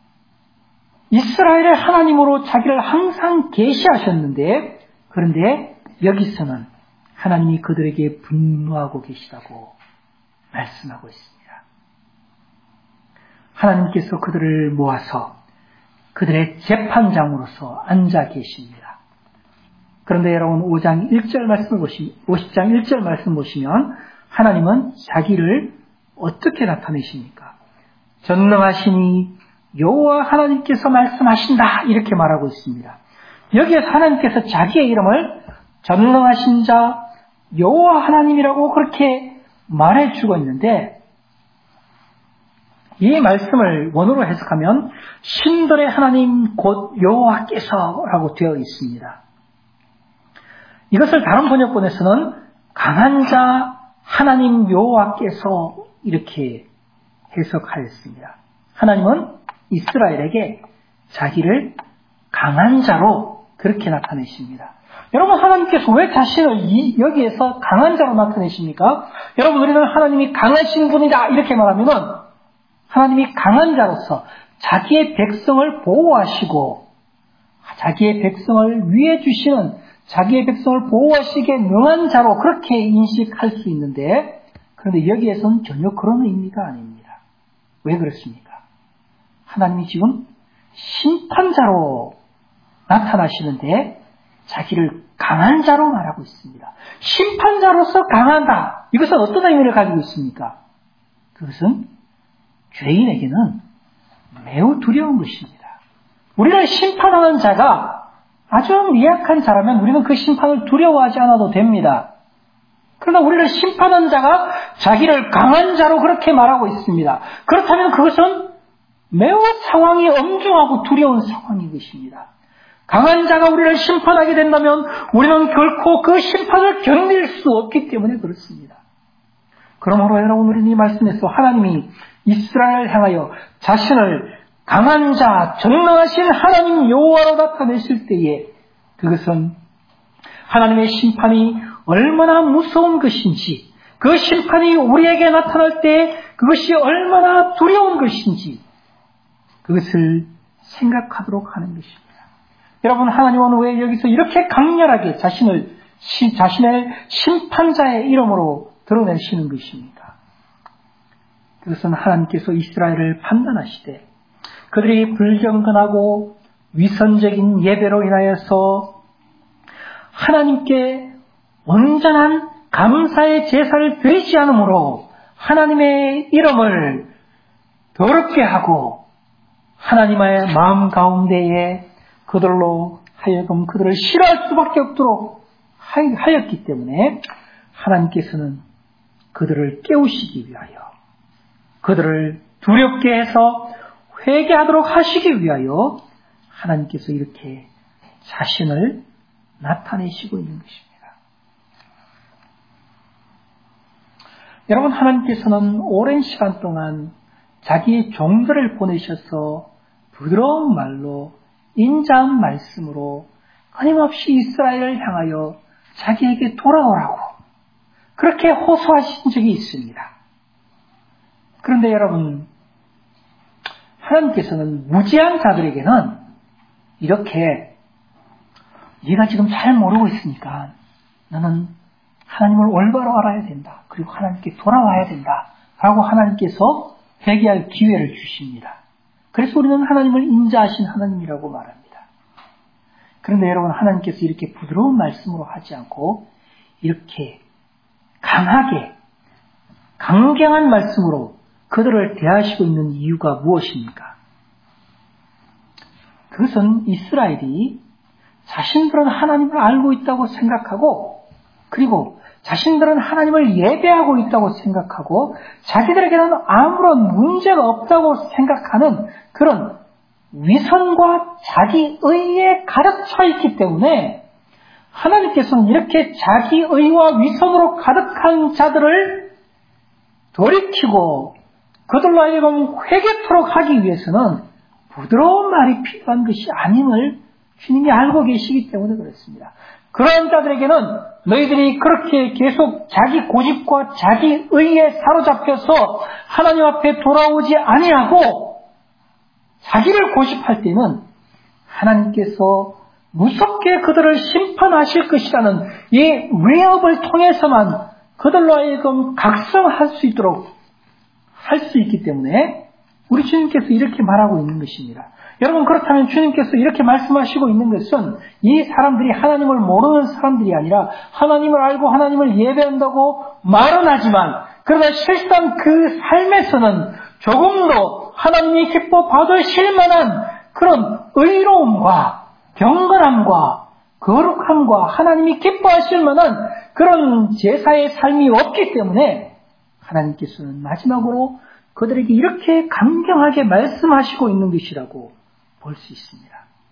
이스라엘의 하나님으로 자기를 항상 계시하셨는데, 그런데 여기서는 하나님이 그들에게 분노하고 계시다고 말씀하고 있습니다. 하나님께서 그들을 모아서 그들의 재판장으로서 앉아 계십니다. 그런데 여러분 50장 1절 말씀 보시면 하나님은 자기를 어떻게 나타내십니까? 전능하시니 여호와 하나님께서 말씀하신다 이렇게 말하고 있습니다. 여기에서 하나님께서 자기의 이름을 전능하신 자 여호와 하나님이라고 그렇게 말해주고 있는데, 이 말씀을 원어로 해석하면 신들의 하나님 곧 여호와께서라고 되어 있습니다. 이것을 다른 번역본에서는 강한 자 하나님 여호와께서 이렇게 해석하였습니다. 하나님은 이스라엘에게 자기를 강한 자로 그렇게 나타내십니다. 여러분, 하나님께서 왜 자신을 여기에서 강한 자로 나타내십니까? 여러분, 우리는 하나님이 강하신 분이다 이렇게 말하면은 하나님이 강한 자로서 자기의 백성을 보호하시고 자기의 백성을 위해 주시는, 자기의 백성을 보호하시기에 능한 자로 그렇게 인식할 수 있는데, 그런데 여기에서는 전혀 그런 의미가 아닙니다. 왜 그렇습니까? 하나님이 지금 심판자로 나타나시는데 자기를 강한 자로 말하고 있습니다. 심판자로서 강하다. 이것은 어떤 의미를 가지고 있습니까? 그것은 죄인에게는 매우 두려운 것입니다. 우리를 심판하는 자가 아주 미약한 자라면 우리는 그 심판을 두려워하지 않아도 됩니다. 그러나 우리를 심판하는 자가 자기를 강한 자로 그렇게 말하고 있습니다. 그렇다면 그것은 매우 상황이 엄중하고 두려운 상황인 것입니다. 강한 자가 우리를 심판하게 된다면 우리는 결코 그 심판을 견딜 수 없기 때문에 그렇습니다. 그러므로 여러분, 우리는 이 말씀에서 하나님이 이스라엘을 향하여 자신을 강한 자, 전능하신 하나님 여호와로 나타내실 때에 그것은 하나님의 심판이 얼마나 무서운 것인지, 그 심판이 우리에게 나타날 때 그것이 얼마나 두려운 것인지 그것을 생각하도록 하는 것입니다. 여러분, 하나님은 왜 여기서 이렇게 강렬하게 자신을 자신의 심판자의 이름으로 드러내시는 것입니다. 그것은 하나님께서 이스라엘을 판단하시되 그들이 불경건하고 위선적인 예배로 인하여서 하나님께 온전한 감사의 제사를 드리지 않으므로 하나님의 이름을 더럽게 하고 하나님의 마음 가운데에 그들로 하여금 그들을 싫어할 수밖에 없도록 하였기 때문에 하나님께서는 그들을 깨우시기 위하여 그들을 두렵게 해서 회개하도록 하시기 위하여 하나님께서 이렇게 자신을 나타내시고 있는 것입니다. 여러분, 하나님께서는 오랜 시간 동안 자기의 종들을 보내셔서 부드러운 말로 인자한 말씀으로 끊임없이 이스라엘을 향하여 자기에게 돌아오라고 그렇게 호소하신 적이 있습니다. 그런데 여러분, 하나님께서는 무지한 자들에게는 이렇게 네가 지금 잘 모르고 있으니까 너는 하나님을 올바로 알아야 된다. 그리고 하나님께 돌아와야 된다. 라고 하나님께서 회개할 기회를 주십니다. 그래서 우리는 하나님을 인자하신 하나님이라고 말합니다. 그런데 여러분, 하나님께서 이렇게 부드러운 말씀으로 하지 않고 이렇게 강하게 강경한 말씀으로 그들을 대하시고 있는 이유가 무엇입니까? 그것은 이스라엘이 자신들은 하나님을 알고 있다고 생각하고 그리고 자신들은 하나님을 예배하고 있다고 생각하고 자기들에게는 아무런 문제가 없다고 생각하는 그런 위선과 자기의에 가득 차 있기 때문에 하나님께서는 이렇게 자기의와 위선으로 가득한 자들을 돌이키고 그들로 하여금 회개토록 하기 위해서는 부드러운 말이 필요한 것이 아님을 주님이 알고 계시기 때문에 그렇습니다. 그런 자들에게는 너희들이 그렇게 계속 자기 고집과 자기 의에 사로잡혀서 하나님 앞에 돌아오지 아니하고 자기를 고집할 때는 하나님께서 무섭게 그들을 심판하실 것이라는 이 위협을 통해서만 그들로 하여금 각성할 수 있도록 할 수 있기 때문에 우리 주님께서 이렇게 말하고 있는 것입니다. 여러분, 그렇다면 주님께서 이렇게 말씀하시고 있는 것은 이 사람들이 하나님을 모르는 사람들이 아니라 하나님을 알고 하나님을 예배한다고 말은 하지만 그러나 실상 그 삶에서는 조금도 하나님이 기뻐 받으실 만한 그런 의로움과 경건함과 거룩함과 하나님이 기뻐하실 만한 그런 제사의 삶이 없기 때문에 하나님께서는 마지막으로 그들에게 이렇게 강경하게 말씀하시고 있는 것이라고 볼 수 있습니다.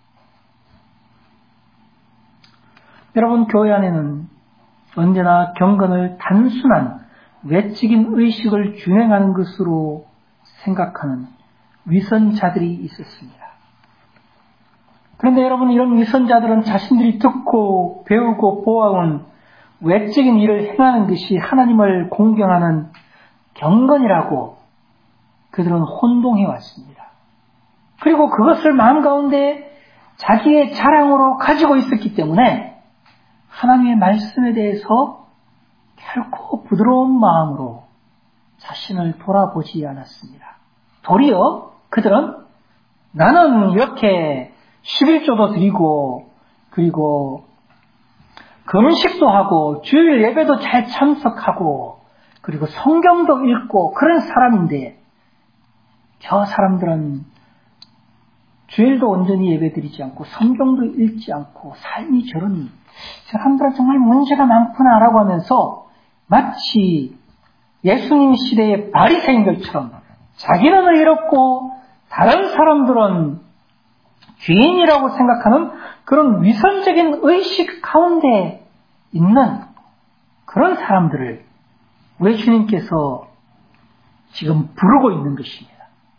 여러분, 교회 안에는 언제나 경건을 단순한 외적인 의식을 준행하는 것으로 생각하는 위선자들이 있었습니다. 그런데 여러분, 이런 위선자들은 자신들이 듣고 배우고 보아온 외적인 일을 행하는 것이 하나님을 공경하는 경건이라고 그들은 혼동해 왔습니다. 그리고 그것을 마음 가운데 자기의 자랑으로 가지고 있었기 때문에 하나님의 말씀에 대해서 결코 부드러운 마음으로 자신을 돌아보지 않았습니다. 도리어 그들은 나는 이렇게 11조도 드리고 그리고 금식도 하고 주일 예배도 잘 참석하고 그리고 성경도 읽고 그런 사람인데 저 사람들은 주일도 온전히 예배드리지 않고 성경도 읽지 않고 삶이 저러니 저 사람들은 정말 문제가 많구나라고 하면서 마치 예수님 시대의 바리새인들처럼 자기는 의롭고 다른 사람들은 죄인이라고 생각하는 그런 위선적인 의식 가운데 있는 그런 사람들을 왜 주님께서 지금 부르고 있는 것입니다.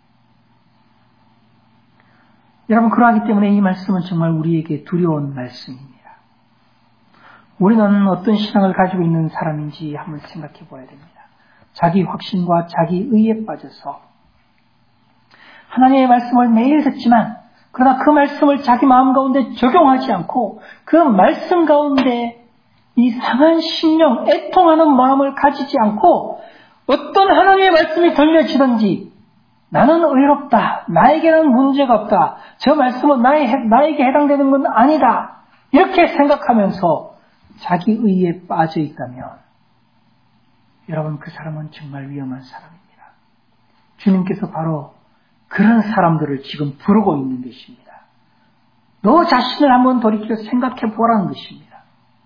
여러분, 그러하기 때문에 이 말씀은 정말 우리에게 두려운 말씀입니다. 우리는 어떤 신앙을 가지고 있는 사람인지 한번 생각해 봐야 됩니다. 자기 확신과 자기 의에 빠져서 하나님의 말씀을 매일 듣지만 그러나 그 말씀을 자기 마음 가운데 적용하지 않고 그 말씀 가운데 이 상한 심령, 애통하는 마음을 가지지 않고 어떤 하나님의 말씀이 들려지든지 나는 의롭다, 나에게는 문제가 없다, 저 말씀은 나에게 해당되는 건 아니다, 이렇게 생각하면서 자기 의에 빠져 있다면 여러분, 그 사람은 정말 위험한 사람입니다. 주님께서 바로 그런 사람들을 지금 부르고 있는 것입니다. 너 자신을 한번 돌이켜 생각해 보라는 것입니다.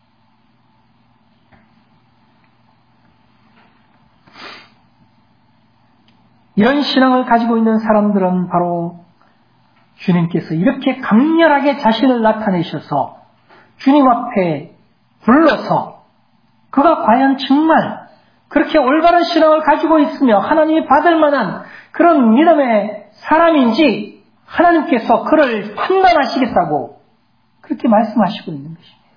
이런 신앙을 가지고 있는 사람들은 바로 주님께서 이렇게 강렬하게 자신을 나타내셔서 주님 앞에 불러서 그가 과연 정말 그렇게 올바른 신앙을 가지고 있으며 하나님이 받을 만한 그런 믿음의 사람인지 하나님께서 그를 판단하시겠다고 그렇게 말씀하시고 있는 것입니다.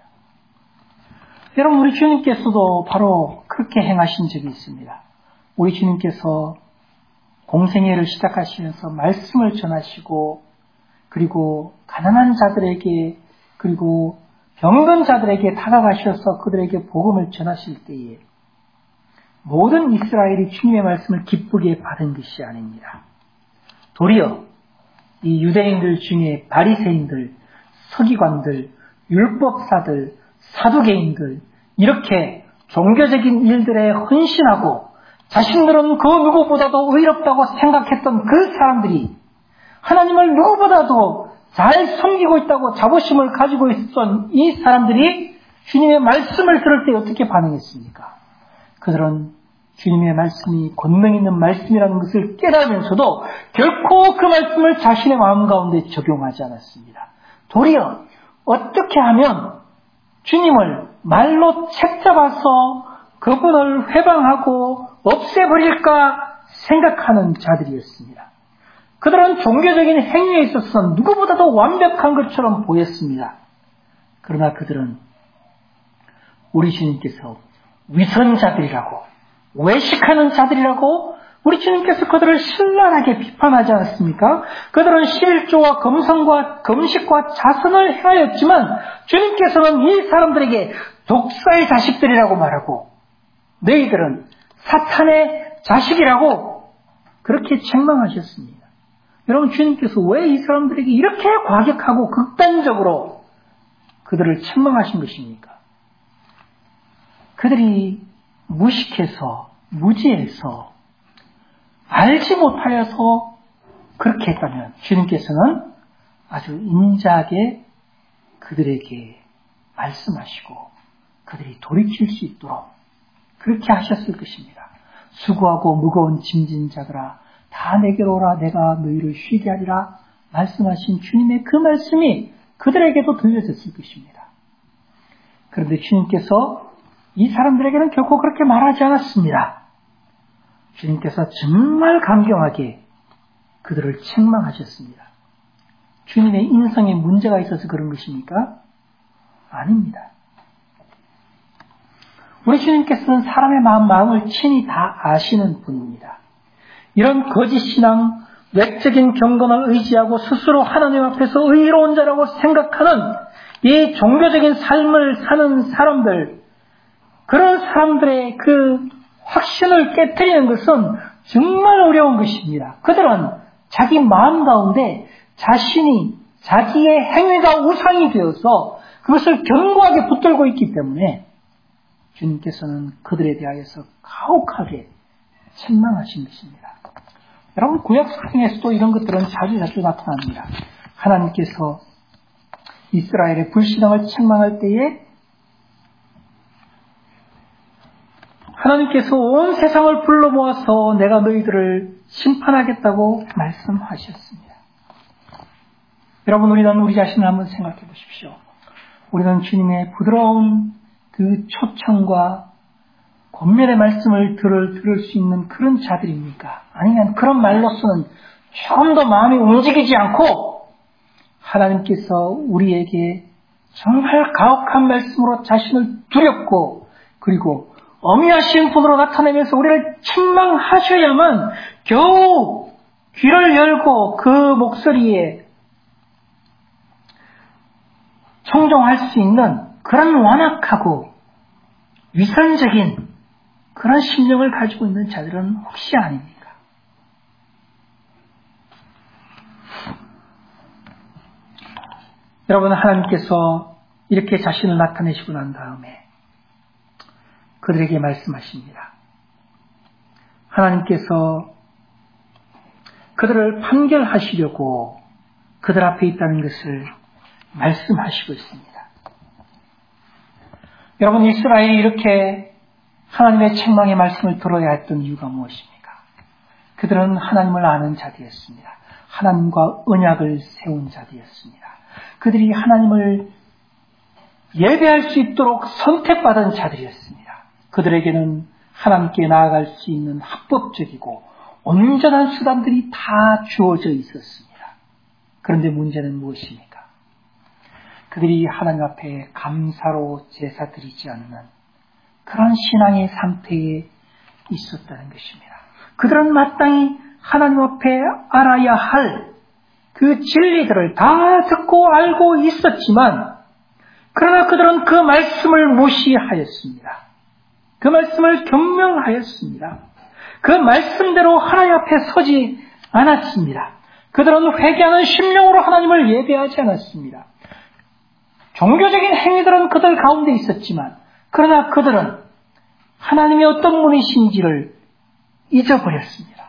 여러분, 우리 주님께서도 바로 그렇게 행하신 적이 있습니다. 우리 주님께서 공생애를 시작하시면서 말씀을 전하시고 그리고 가난한 자들에게 그리고 병든 자들에게 다가가셔서 그들에게 복음을 전하실 때에 모든 이스라엘이 주님의 말씀을 기쁘게 받은 것이 아닙니다. 도리어 이 유대인들 중에 바리새인들, 서기관들, 율법사들, 사두개인들 이렇게 종교적인 일들에 헌신하고 자신들은 그 누구보다도 의롭다고 생각했던 그 사람들이 하나님을 누구보다도 잘 섬기고 있다고 자부심을 가지고 있었던 이 사람들이 주님의 말씀을 들을 때 어떻게 반응했습니까? 그들은 주님의 말씀이 권능 있는 말씀이라는 것을 깨달으면서도 결코 그 말씀을 자신의 마음 가운데 적용하지 않았습니다. 도리어 어떻게 하면 주님을 말로 책잡아서 그분을 회방하고 없애버릴까 생각하는 자들이었습니다. 그들은 종교적인 행위에 있어서 누구보다도 완벽한 것처럼 보였습니다. 그러나 그들은 우리 주님께서 위선자들이라고 외식하는 자들이라고 우리 주님께서 그들을 신랄하게 비판하지 않았습니까? 그들은 실조와 금식과 자선을 행하였지만 주님께서는 이 사람들에게 독사의 자식들이라고 말하고 너희들은 사탄의 자식이라고 그렇게 책망하셨습니다. 여러분, 주님께서 왜 이 사람들에게 이렇게 과격하고 극단적으로 그들을 책망하신 것입니까? 그들이 무식해서 무지해서 알지 못하여서 그렇게 했다면 주님께서는 아주 인자하게 그들에게 말씀하시고 그들이 돌이킬 수 있도록 그렇게 하셨을 것입니다. 수고하고 무거운 짐진 자들아 다 내게로 오라 내가 너희를 쉬게 하리라 말씀하신 주님의 그 말씀이 그들에게도 들려졌을 것입니다. 그런데 주님께서 이 사람들에게는 결코 그렇게 말하지 않았습니다. 주님께서 정말 강경하게 그들을 책망하셨습니다. 주님의 인성에 문제가 있어서 그런 것입니까? 아닙니다. 우리 주님께서는 사람의 마음을 친히 다 아시는 분입니다. 이런 거짓 신앙, 외적인 경건을 의지하고 스스로 하나님 앞에서 의로운 자라고 생각하는 이 종교적인 삶을 사는 사람들, 그런 사람들의 그 확신을 깨트리는 것은 정말 어려운 것입니다. 그들은 자기 마음 가운데 자기의 행위가 우상이 되어서 그것을 견고하게 붙들고 있기 때문에 주님께서는 그들에 대하여서 가혹하게 책망하신 것입니다. 여러분, 구약 성경에서도 이런 것들은 자주 나타납니다. 하나님께서 이스라엘의 불신앙을 책망할 때에 하나님께서 온 세상을 불러 모아서 내가 너희들을 심판하겠다고 말씀하셨습니다. 여러분, 우리는 우리 자신을 한번 생각해 보십시오. 우리는 주님의 부드러운 그 초청과 권면의 말씀을 들을 수 있는 그런 자들입니까? 아니면 그런 말로서는 조금 더 마음이 움직이지 않고 하나님께서 우리에게 정말 가혹한 말씀으로 자신을 두렵고 그리고 엄위하신 분으로 나타내면서 우리를 책망하셔야만 겨우 귀를 열고 그 목소리에 청종할 수 있는 그런 완악하고 위선적인 그런 심령을 가지고 있는 자들은 혹시 아닙니까? 여러분, 하나님께서 이렇게 자신을 나타내시고 난 다음에 그들에게 말씀하십니다. 하나님께서 그들을 판결하시려고 그들 앞에 있다는 것을 말씀하시고 있습니다. 여러분, 이스라엘이 이렇게 하나님의 책망의 말씀을 들어야 했던 이유가 무엇입니까? 그들은 하나님을 아는 자들이었습니다. 하나님과 언약을 세운 자들이었습니다. 그들이 하나님을 예배할 수 있도록 선택받은 자들이었습니다. 그들에게는 하나님께 나아갈 수 있는 합법적이고 온전한 수단들이 다 주어져 있었습니다. 그런데 문제는 무엇입니까? 그들이 하나님 앞에 감사로 제사 드리지 않는 그런 신앙의 상태에 있었다는 것입니다. 그들은 마땅히 하나님 앞에 알아야 할 그 진리들을 다 듣고 알고 있었지만, 그러나 그들은 그 말씀을 무시하였습니다. 그 말씀을 경명하였습니다. 그 말씀대로 하나님 앞에 서지 않았습니다. 그들은 회개하는 심령으로 하나님을 예배하지 않았습니다. 종교적인 행위들은 그들 가운데 있었지만, 그러나 그들은 하나님이 어떤 분이신지를 잊어버렸습니다.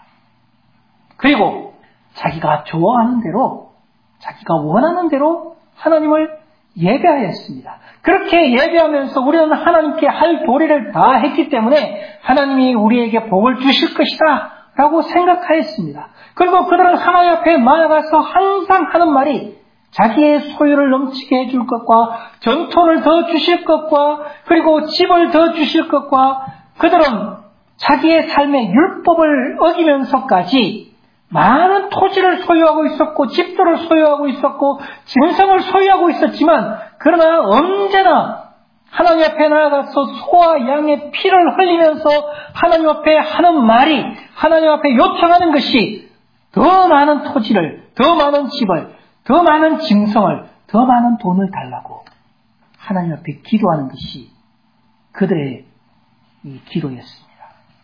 그리고 자기가 좋아하는 대로, 자기가 원하는 대로 하나님을 예배하였습니다. 그렇게 예배하면서 우리는 하나님께 할 도리를 다 했기 때문에 하나님이 우리에게 복을 주실 것이다 라고 생각하였습니다. 그리고 그들은 하나님 앞에 나아가서 항상 하는 말이 자기의 소유를 넘치게 해줄 것과 전토를 더 주실 것과 그리고 집을 더 주실 것과, 그들은 자기의 삶의 율법을 어기면서까지 많은 토지를 소유하고 있었고 집들을 소유하고 있었고 짐승을 소유하고 있었지만, 그러나 언제나 하나님 앞에 나아가서 소와 양의 피를 흘리면서 하나님 앞에 하는 말이, 하나님 앞에 요청하는 것이 더 많은 토지를, 더 많은 집을, 더 많은 짐승을, 더 많은 돈을 달라고 하나님 앞에 기도하는 것이 그들의 이 기도였습니다.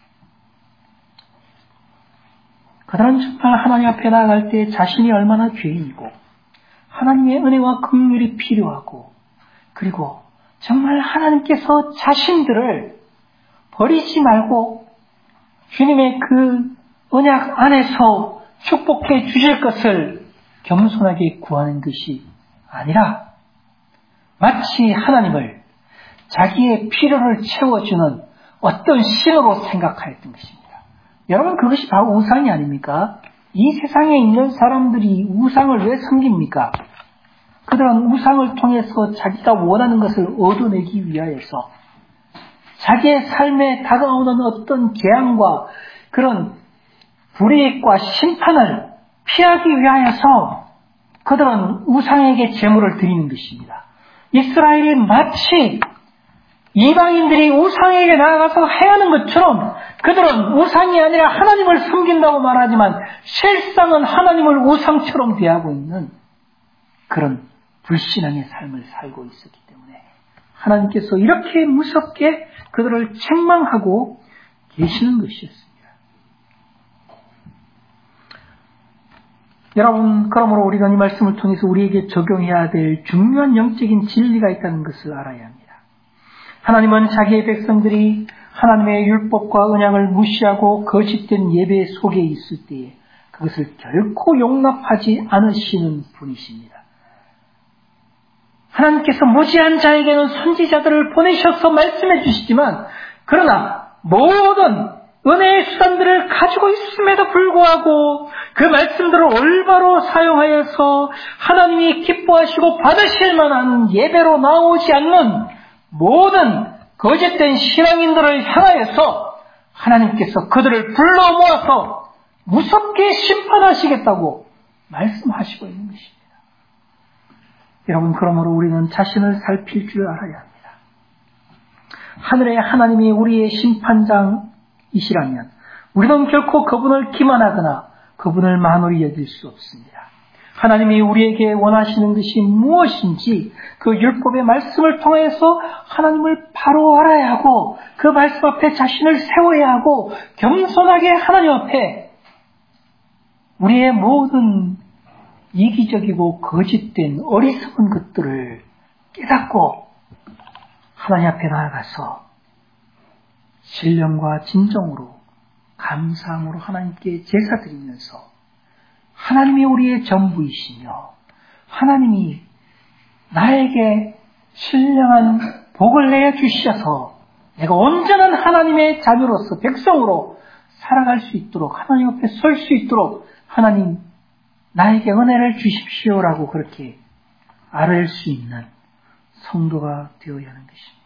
그들은 정말 하나님 앞에 나아갈 때 자신이 얼마나 죄인이고 하나님의 은혜와 긍휼이 필요하고, 그리고 정말 하나님께서 자신들을 버리지 말고 주님의 그 언약 안에서 축복해 주실 것을 겸손하게 구하는 것이 아니라 마치 하나님을 자기의 필요를 채워주는 어떤 신으로 생각하였던 것입니다. 여러분, 그것이 바로 우상이 아닙니까? 이 세상에 있는 사람들이 우상을 왜 섬깁니까? 그들은 우상을 통해서 자기가 원하는 것을 얻어내기 위하여서 자기의 삶에 다가오는 어떤 재앙과 그런 불이익과 심판을 피하기 위하여서 그들은 우상에게 제물을 드리는 것입니다. 이스라엘이 마치 이방인들이 우상에게 나아가서 행하는 것처럼 그들은 우상이 아니라 하나님을 섬긴다고 말하지만 실상은 하나님을 우상처럼 대하고 있는 그런 불신앙의 삶을 살고 있었기 때문에 하나님께서 이렇게 무섭게 그들을 책망하고 계시는 것이었습니다. 여러분, 그러므로 우리가 이 말씀을 통해서 우리에게 적용해야 될 중요한 영적인 진리가 있다는 것을 알아야 합니다. 하나님은 자기의 백성들이 하나님의 율법과 언약을 무시하고 거짓된 예배 속에 있을 때에 그것을 결코 용납하지 않으시는 분이십니다. 하나님께서 무지한 자에게는 선지자들을 보내셔서 말씀해 주시지만, 그러나 모든 은혜의 수단들을 가지고 있음에도 불구하고 그 말씀들을 올바로 사용하여서 하나님이 기뻐하시고 받으실 만한 예배로 나오지 않는 모든 거짓된 신앙인들을 향하여서 하나님께서 그들을 불러 모아서 무섭게 심판하시겠다고 말씀하시고 있는 것입니다. 여러분, 그러므로 우리는 자신을 살필 줄 알아야 합니다. 하늘의 하나님이 우리의 심판장이시라면 우리는 결코 그분을 기만하거나 그분을 만홀히 여길 수 없습니다. 하나님이 우리에게 원하시는 것이 무엇인지 그 율법의 말씀을 통해서 하나님을 바로 알아야 하고 그 말씀 앞에 자신을 세워야 하고 겸손하게 하나님 앞에 우리의 모든 이기적이고 거짓된 어리석은 것들을 깨닫고 하나님 앞에 나아가서 신령과 진정으로 감사함으로 하나님께 제사드리면서 하나님이 우리의 전부이시며 하나님이 나에게 신령한 복을 내주셔서 내가 온전한 하나님의 자녀로서 백성으로 살아갈 수 있도록 하나님 앞에 설 수 있도록 하나님 나에게 은혜를 주십시오라고 그렇게 아뢰일 수 있는 성도가 되어야 하는 것입니다.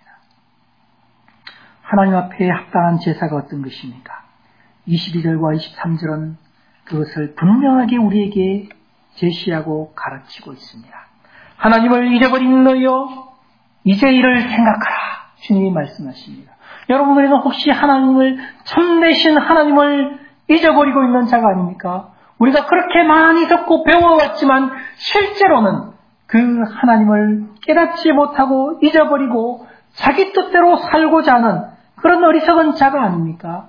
하나님 앞에 합당한 제사가 어떤 것입니까? 22절과 23절은 그것을 분명하게 우리에게 제시하고 가르치고 있습니다. 하나님을 잊어버린 너여 이제 이를 생각하라. 주님이 말씀하십니다. 여러분 우리는 혹시 하나님을 참되신 하나님을 잊어버리고 있는 자가 아닙니까? 우리가 그렇게 많이 듣고 배워왔지만 실제로는 그 하나님을 깨닫지 못하고 잊어버리고 자기 뜻대로 살고자 하는 그런 어리석은 자가 아닙니까?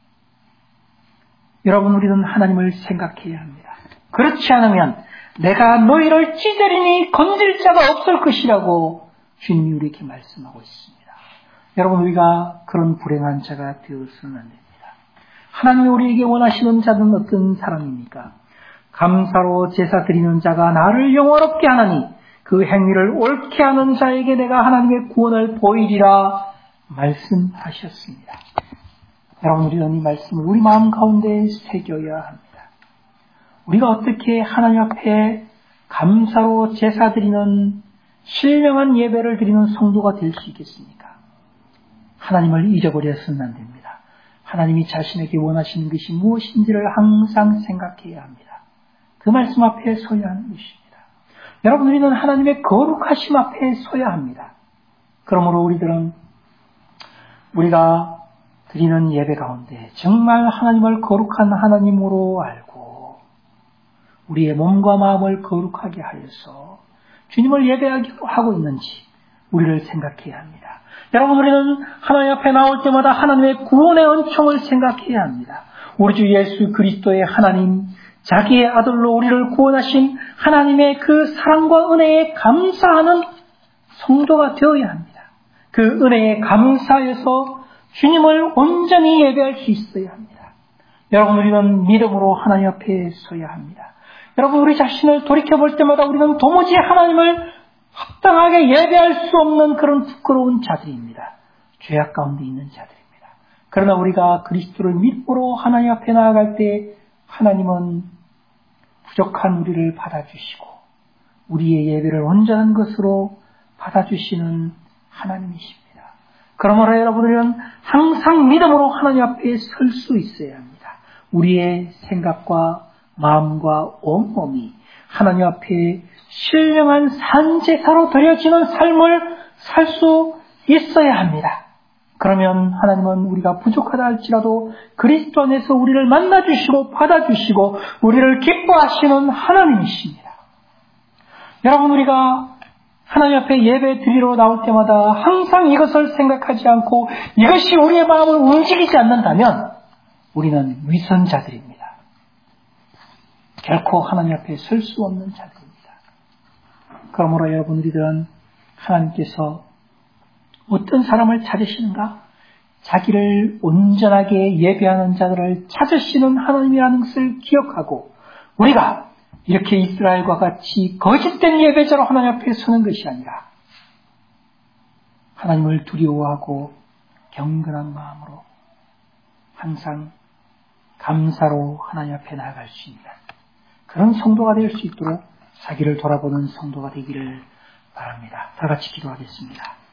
여러분 우리는 하나님을 생각해야 합니다. 그렇지 않으면 내가 너희를 찢으리니 건질 자가 없을 것이라고 주님이 우리에게 말씀하고 있습니다. 여러분 우리가 그런 불행한 자가 되어서는 안 됩니다. 하나님이 우리에게 원하시는 자는 어떤 사람입니까? 감사로 제사 드리는 자가 나를 영화롭게 하나니 그 행위를 옳게 하는 자에게 내가 하나님의 구원을 보이리라 말씀하셨습니다. 여러분 우리는 이 말씀을 우리 마음 가운데 새겨야 합니다. 우리가 어떻게 하나님 앞에 감사로 제사 드리는 신령한 예배를 드리는 성도가 될 수 있겠습니까? 하나님을 잊어버려서는 안 됩니다. 하나님이 자신에게 원하시는 것이 무엇인지를 항상 생각해야 합니다. 그 말씀 앞에 서야 하는 것입니다. 여러분 우리는 하나님의 거룩하심 앞에 서야 합니다. 그러므로 우리가 드리는 예배 가운데 정말 하나님을 거룩한 하나님으로 알고 우리의 몸과 마음을 거룩하게 하여서 주님을 예배하고 있는지 우리를 생각해야 합니다. 여러분 우리는 하나님 앞에 나올 때마다 하나님의 구원의 은총을 생각해야 합니다. 우리 주 예수 그리스도의 하나님 자기의 아들로 우리를 구원하신 하나님의 그 사랑과 은혜에 감사하는 성도가 되어야 합니다. 그 은혜에 감사해서 주님을 온전히 예배할 수 있어야 합니다. 여러분 우리는 믿음으로 하나님 앞에 서야 합니다. 여러분 우리 자신을 돌이켜볼 때마다 우리는 도무지 하나님을 합당하게 예배할 수 없는 그런 부끄러운 자들입니다. 죄악 가운데 있는 자들입니다. 그러나 우리가 그리스도를 믿음으로 하나님 앞에 나아갈 때 하나님은 부족한 우리를 받아주시고 우리의 예배를 온전한 것으로 받아주시는 하나님이십니다. 그러므로 여러분들은 항상 믿음으로 하나님 앞에 설 수 있어야 합니다. 우리의 생각과 마음과 온몸이 하나님 앞에 신령한 산제사로 드려지는 삶을 살 수 있어야 합니다. 그러면 하나님은 우리가 부족하다 할지라도 그리스도 안에서 우리를 만나주시고 받아주시고 우리를 기뻐하시는 하나님이십니다. 여러분 우리가 하나님 앞에 예배 드리러 나올 때마다 항상 이것을 생각하지 않고 이것이 우리의 마음을 움직이지 않는다면 우리는 위선자들입니다. 결코 하나님 앞에 설 수 없는 자들입니다. 그러므로 여러분 우리들은 하나님께서 어떤 사람을 찾으시는가? 자기를 온전하게 예배하는 자들을 찾으시는 하나님이라는 것을 기억하고 우리가 이렇게 이스라엘과 같이 거짓된 예배자로 하나님 앞에 서는 것이 아니라 하나님을 두려워하고 경건한 마음으로 항상 감사로 하나님 앞에 나아갈 수 있는 그런 성도가 될 수 있도록 자기를 돌아보는 성도가 되기를 바랍니다. 다 같이 기도하겠습니다.